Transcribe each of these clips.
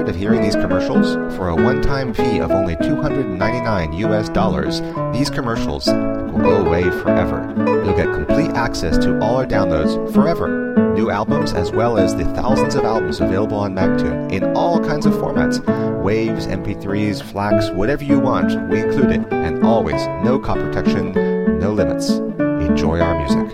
tired of hearing these commercials? For a one-time fee of only $299 these commercials will go away forever. You'll get complete access to all our downloads forever. New albums as well as the thousands of albums available on Magtune in all kinds of formats. Waves, MP3s, FLACs, whatever you want, we include it. And always, no copy protection, no limits. Enjoy our music.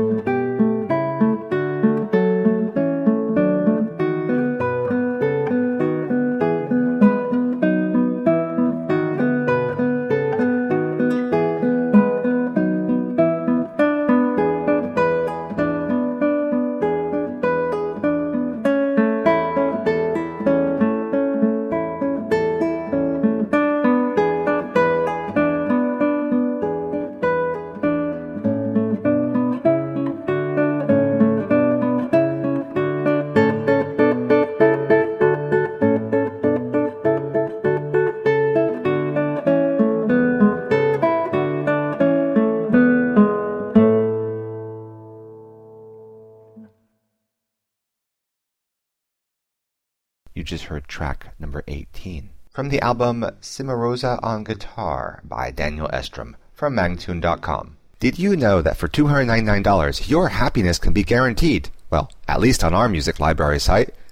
You just heard track number 18 from the album Cimarosa on Guitar by Daniel Estrom from Magtune.com. Did you know that for $299 your happiness can be guaranteed? Well, at least on our music library site.